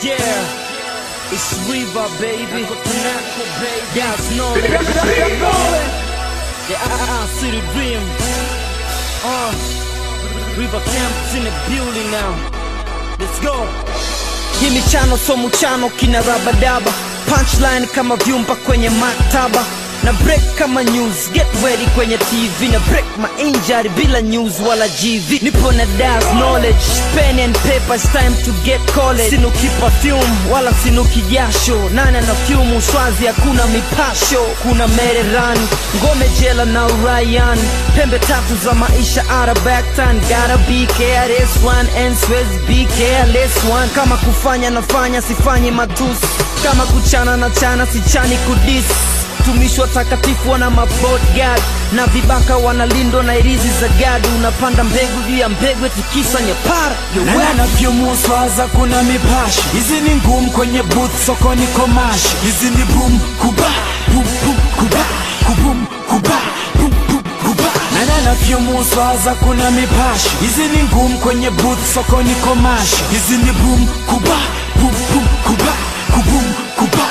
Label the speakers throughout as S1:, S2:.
S1: Yeah, it's Riva, baby. Yeah, it's knowledge. Yeah, I see the dream. Riva Camp's in the building now. Let's go. Hii michano so muchano kina rabadaba, punchline kama vyumba kwenye maktaba, na break kama news, get ready kwenye TV, na break my injury bila news wala GV. Nipo na das knowledge, pen and paper, it's time to get college. Sinuki perfume wala sinuki jasho, nana na fume uswazi hakuna mipasho. Kuna Mereran, ngome jela na Ryan, pembe tatu za maisha ara back time. Gotta be careless one and swears be careless one. Kama kufanya nafanya sifanyi matusi, kama kuchana na chana sichani kudis. Tumishi watakatifu wana mabodyguard, na vibaka wanalindwa na irizi za gadi. Unapanda mbegu juu ya mbegu etikisa nyepara.
S2: Na vyomuswaza kuna mipashi, hizi ni ngumu kwenye booth sokoni komashi. Hizi ni boom kuba, boom boom kuba, kubum kuba, boom boom kuba. Na vyomuswaza kuna mipashi, hizi ni ngumu kwenye booth sokoni komashi. Hizi ni boom kuba, boom boom kuba, kubum kuba.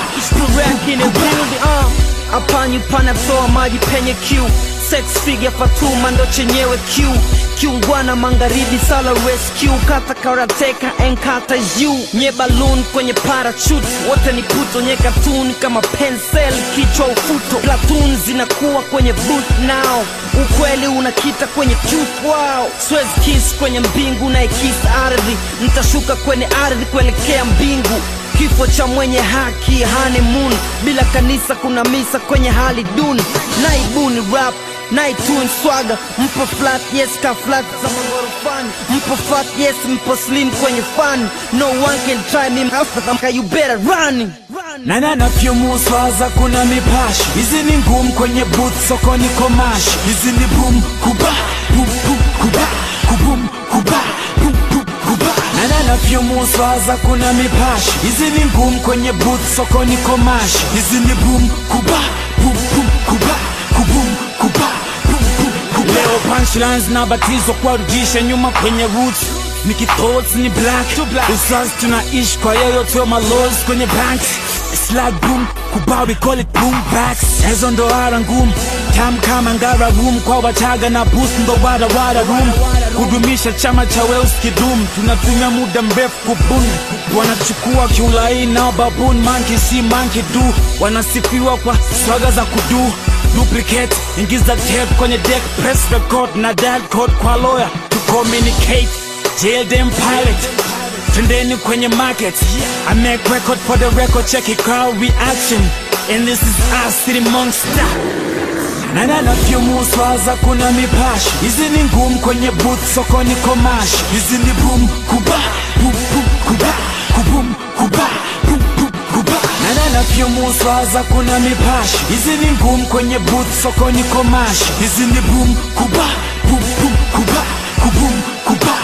S1: Apanyu pana toa maji penye Q, sex figure Fatuma ndo chenyewe Q. Kiungwana magharibi sala rescue, kata karateka enkata you. Nye balloon kwenye parachute, wote ni puto nye cartoon kama pencil kichwa ufuto. Platoon zinakuwa kwenye boot now, ukweli unakita kwenye tooth wow. Swez kiss kwenye mbingu na ikiss ardhi, nitashuka kwenye ardhi kuelekea mbingu. Kifo cha mwenye haki honeymoon, bila kanisa kuna misa kwenye hali duni. Naibuni rap, naituni swaga, mpo flat yes ka flat za magorofani. Mpo fat yes mpo slim kwenye fan. No one can try me after you better run.
S2: Na vyomuswaza kuna mipashi, hizi ni ngumu kwenye booth sokoni komashi. Hizi ni boom kuba, boom boom kuba, kubum kuba, boom boom kuba. Na vyomuswaza kuna mipashi, hizi ni ngumu kwenye booth sokoni komashi. Hizi ni boom kuba, boom boom kuba, kubum kuba, boom boom kuba.
S3: Leo punchlines na batizo kwa rudisha nyuma kwenye roots. Niki thoughts ni black, uswazi tunaishi kwa yoyote wa malos kwenye banks. It's like boom kuba, we call it boom backs. Ezo ndo ara ngumu, tam kama ngara room. Kwa wachaga na boost ndo wada room. Kudumisha chama cha Wales kidum, tunatumia muda mrefu kubuni. Wanachukua kiulai na baboon, monkey see monkey do. Wanasifiwa kwa swaga za kudu, duplicate, ingiza tape kwenye deck, press record na dial code kwa lawyer to communicate. Jail them pilot, trendeni kwenye market. I make record for the record, check it crowd reaction. And this is us, city monster.
S2: Na vyomuswaza kuna mipashi, hizi ni ngumu kwenye booth sokoni komashi. Hizi ni boom kuba, boom boom kuba, kubum kuba, boom boom kuba. Na vyomuswaza kuna mipashi, hizi ni ngumu kwenye booth sokoni komashi. Hizi ni boom kuba, boom boom kuba, kubum kuba.